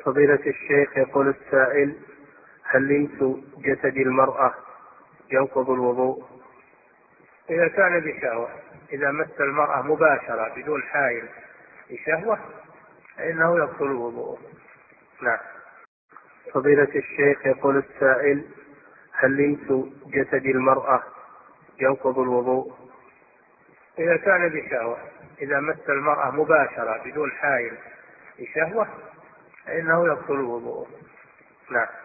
فضيلة الشيخ، يقول السائل: هل لمس جسد المرأة ينقض الوضوء؟ إذا كان بشهوة، إذا مس المرأة مباشرة بدون حائل بشهوة فإنه يبطل الوضوء. نعم. فضيلة الشيخ، يقول السائل: هل لمس جسد المرأة ينقض الوضوء؟ إذا كان بشهوة، إذا مس المرأة مباشرة بدون حائل بشهوة فإنه يبطل الوضوء. نعم.